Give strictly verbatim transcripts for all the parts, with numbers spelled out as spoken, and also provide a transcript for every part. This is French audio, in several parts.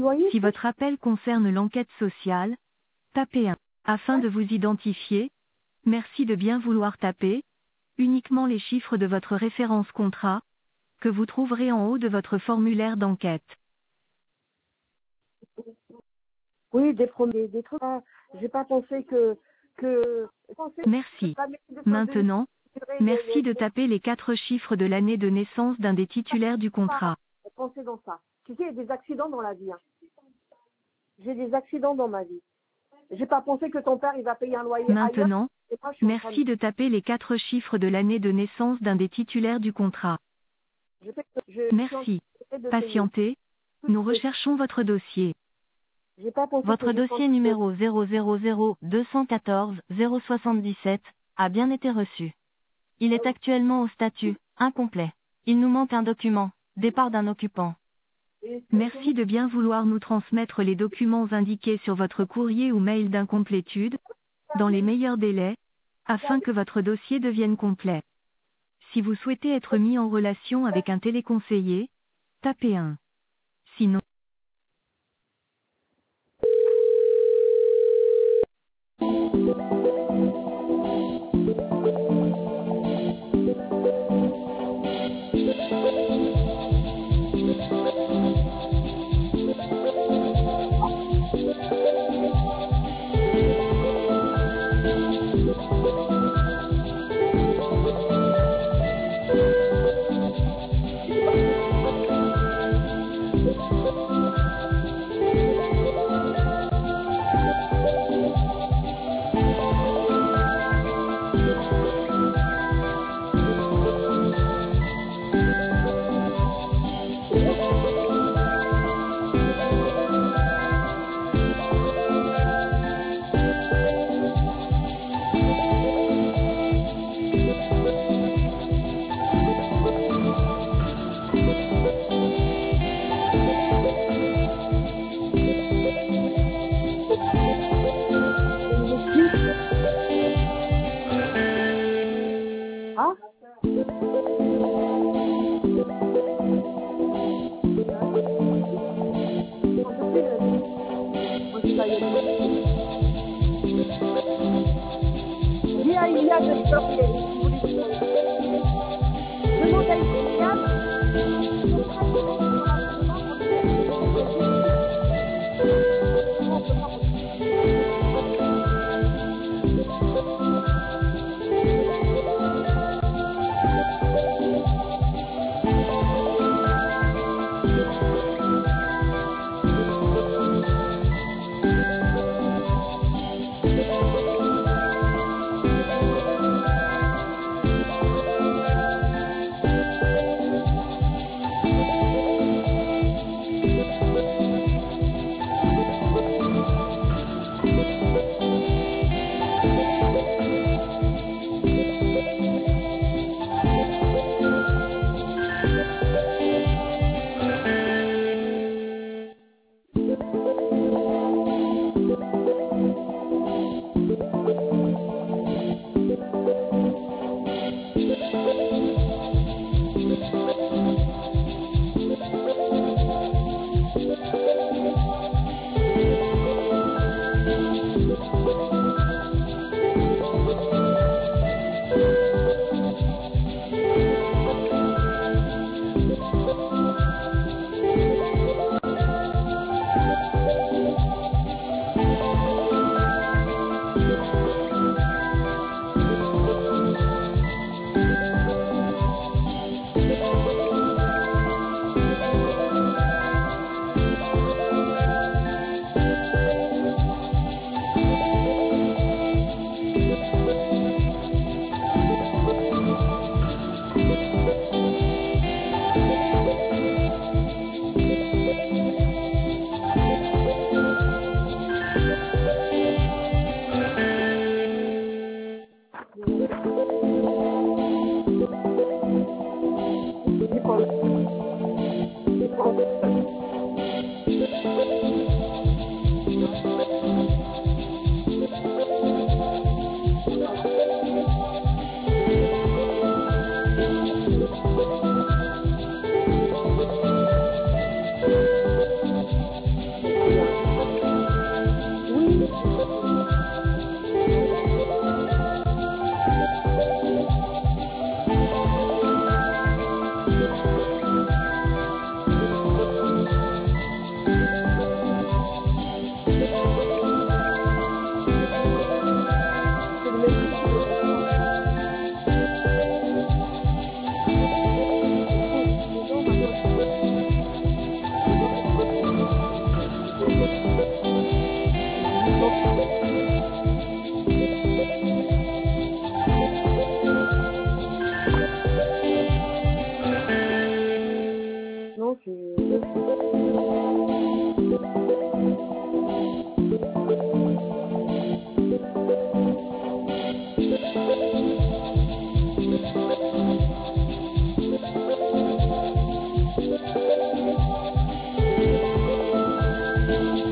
Loyer, Si votre appel concerne l'enquête sociale, tapez un. Afin de vous identifier, merci de bien vouloir taper uniquement les chiffres de votre référence contrat, que vous trouverez en haut de votre formulaire d'enquête. oui, des premiers, des trucs. hein. J'ai pas pensé que, que, j'ai pensé que Merci. ça m'était de Maintenant, mesurer les, merci les, de taper les quatre chiffres de l'année de naissance d'un des titulaires du contrat. les, penser dans ça. Tu sais, il y a des accidents dans la vie, hein. J'ai des accidents dans ma vie. J'ai pas pensé que ton père, il va payer un loyer ailleurs. Maintenant, Et moi, je suis en train merci de taper les quatre chiffres de l'année de naissance d'un des titulaires du contrat. de, je fais- je- je suis en Merci. train de payer. Patientez. Nous recherchons votre dossier. J'ai pas pensé Votre que j'ai dossier numéro zéro zéro zéro deux cent quatorze zéro soixante-dix-sept a bien été reçu. Il est actuellement au statut incomplet. Il nous manque un document, départ d'un occupant. Merci de bien vouloir nous transmettre les documents indiqués sur votre courrier ou mail d'incomplétude, dans les meilleurs délais, afin que votre dossier devienne complet. Si vous souhaitez être mis en relation avec un téléconseiller, tapez un. Sinon, Ah, dis à Iliad de se payer. Demande à Iliad.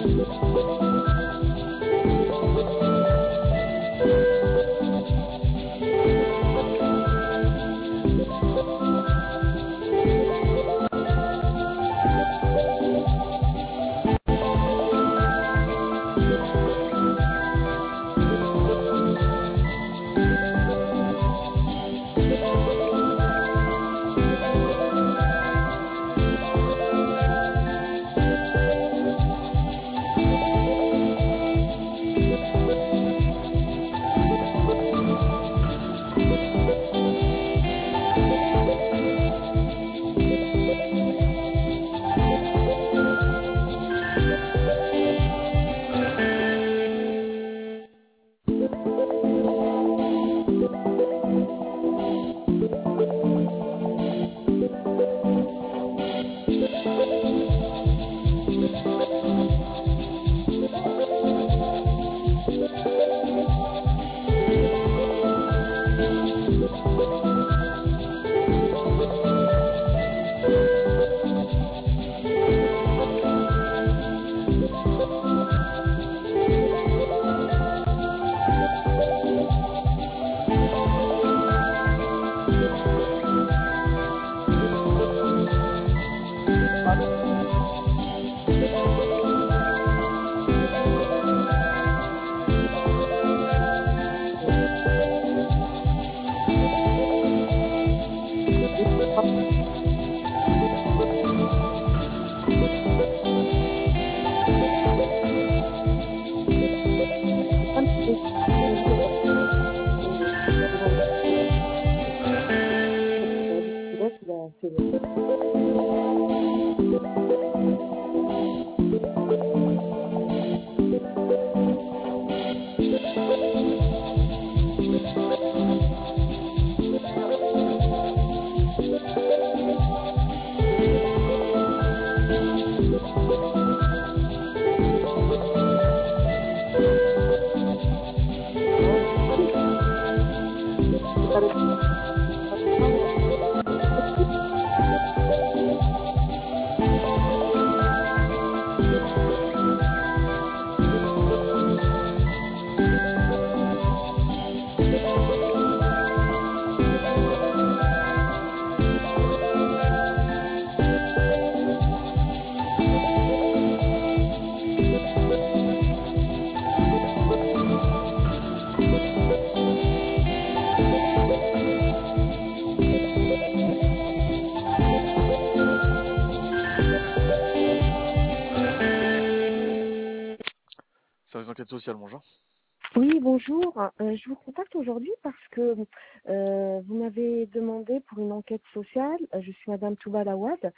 Service d'enquête sociale, bonjour. Oui, bonjour. Euh, je vous contacte aujourd'hui parce que euh, vous m'avez demandé pour une enquête sociale. Euh, je suis Madame Touba Lawad.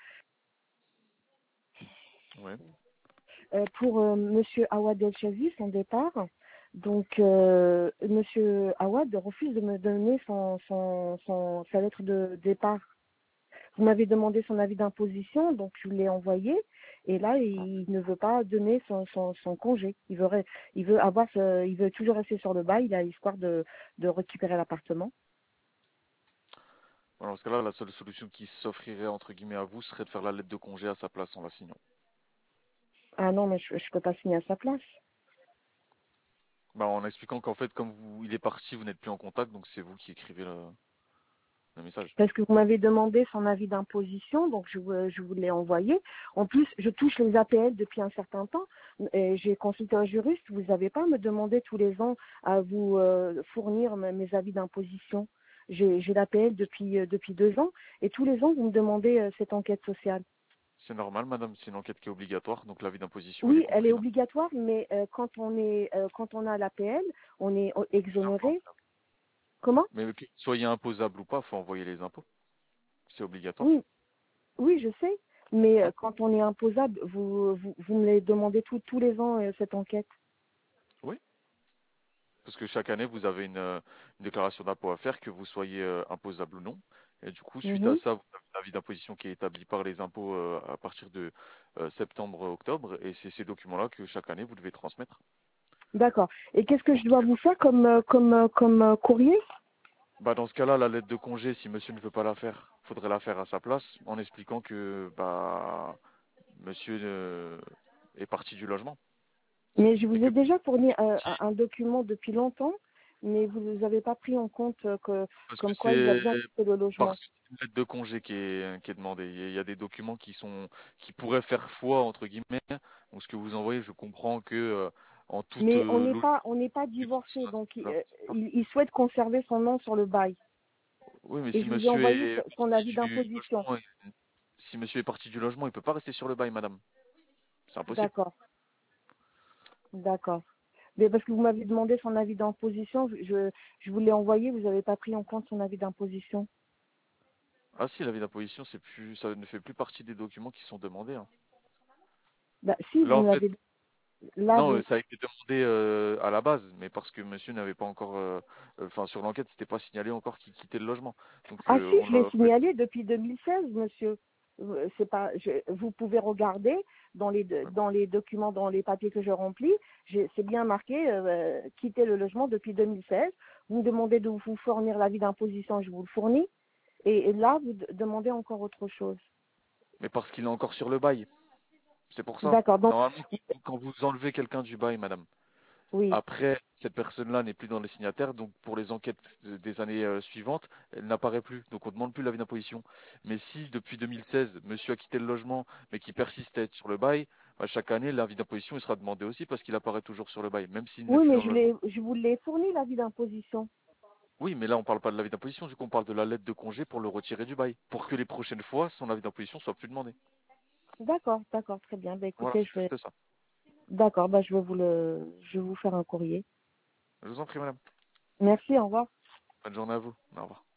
Oui. Euh, pour euh, Monsieur Awad El Chazi, son départ. Donc, euh, Monsieur Awad refuse de me donner son, son, son, sa lettre de départ. Vous m'avez demandé son avis d'imposition, donc je l'ai envoyé. Et là, il ne veut pas donner son, son, son congé. Il veut, il veut avoir, ce, il veut toujours rester sur le bail. Il a l'espoir de, de récupérer l'appartement. Alors, dans ce cas-là, la seule solution qui s'offrirait entre guillemets à vous serait de faire la lettre de congé à sa place en la signant. Ah non, mais je ne peux pas signer à sa place. Bah, en expliquant qu'en fait, comme vous, il est parti, vous n'êtes plus en contact, donc c'est vous qui écrivez le, le message. Parce que vous m'avez demandé son avis d'imposition, donc je, je vous l'ai envoyé. En plus, je touche les A P L depuis un certain temps. Et j'ai consulté un juriste. Vous n'avez pas à me demander tous les ans à vous euh, fournir mes avis d'imposition. J'ai l'A P L depuis, euh, depuis deux ans. Et tous les ans, vous me demandez euh, cette enquête sociale. C'est normal, madame, c'est une enquête qui est obligatoire, donc l'avis d'imposition, Oui, elle est elle est compris là. obligatoire, mais euh, quand on est euh, quand on a l'A P L, on est exonéré. Comment? Mais que soyez imposable ou pas, faut envoyer les impôts. C'est obligatoire. Oui, oui, je sais. Mais euh, Ouais. quand on est imposable, vous, vous, vous me les demandez tout- tous les ans, euh, cette enquête. Oui. Parce que chaque année, vous avez une, euh, une déclaration d'impôt à faire, que vous soyez euh, imposable ou non. Et du coup, suite à Mhm. ça, vous avez un avis d'imposition qui est établi par les impôts euh, à partir de euh, septembre-octobre. Et c'est ces documents-là que chaque année, vous devez transmettre. D'accord. Et qu'est-ce que je dois vous faire comme, euh, comme, euh, comme euh, courrier? Bah, dans ce cas-là, la lettre de congé, si monsieur ne veut pas la faire, faudrait la faire à sa place, en expliquant que bah, monsieur euh, est parti du logement. Mais je vous Et que ai déjà fourni euh, si, un, un document depuis longtemps, mais vous n'avez pas pris en compte euh, que, parce que comme quoi il a c'est bien quitté le logement. parce que c'est une lettre de congé qui est, qui est demandée. Il y a il y a des documents qui sont qui pourraient faire foi entre guillemets. Donc ce que vous envoyez, je comprends que euh, en toute Mais on euh, n'est logique, pas, on n'est pas il faut que ce divorcé, soit- donc il, voilà. euh, il- il souhaite conserver son nom sur le bail. Oui, mais Et si je vous ai monsieur envoyé est son parti avis du d'imposition. logement, si monsieur est parti du logement, il peut pas rester sur le bail, madame. C'est impossible. D'accord, d'accord. Mais parce que vous m'avez demandé son avis d'imposition, je, je vous l'ai envoyé, vous n'avez pas pris en compte son avis d'imposition. Ah si, l'avis d'imposition, c'est plus, ça ne fait plus partie des documents qui sont demandés, hein. Bah, si, Là, vous en me fait, l'avez. Là, non, vous. euh, ça a été demandé euh, à la base, mais parce que monsieur n'avait pas encore, euh, euh, enfin sur l'enquête, c'était pas signalé encore qu'il quittait le logement. Donc Ah euh, si, on je l'ai l'a fait. signalé depuis deux mille seize, monsieur. Euh, C'est pas, je- vous pouvez regarder dans les Ouais. dans les documents, dans les papiers que je remplis, j'ai- c'est bien marqué euh, quitter le logement depuis deux mille seize. Vous me demandez de vous fournir l'avis d'imposition, je vous le fournis. Et, et là, vous d- demandez encore autre chose. Mais parce qu'il est encore sur le bail, c'est pour ça. D'accord. Donc, Normalement, quand vous enlevez quelqu'un du bail, madame, oui. après cette personne-là n'est plus dans les signataires, donc pour les enquêtes de- des années euh, suivantes, elle n'apparaît plus. Donc on ne demande plus l'avis d'imposition. Mais si depuis deux mille seize, monsieur a quitté le logement, mais qu'il persiste à être sur le bail, bah, chaque année l'avis d'imposition il sera demandé aussi parce qu'il apparaît toujours sur le bail, même s'il n'est Oui, plus mais dans le je logement. l'ai, je vous l'ai fourni l'avis d'imposition. Oui, mais là, on parle pas de l'avis d'imposition, du coup, on parle de la lettre de congé pour le retirer du bail, pour que les prochaines fois, son avis d'imposition soit plus demandé. D'accord, d'accord, très bien. Bah, Voilà, écoutez, c'est je vais. juste ça. D'accord, bah, je vais vous le, je vais vous faire un courrier. Je vous en prie, madame. Merci, au revoir. Bonne journée à vous. Au revoir.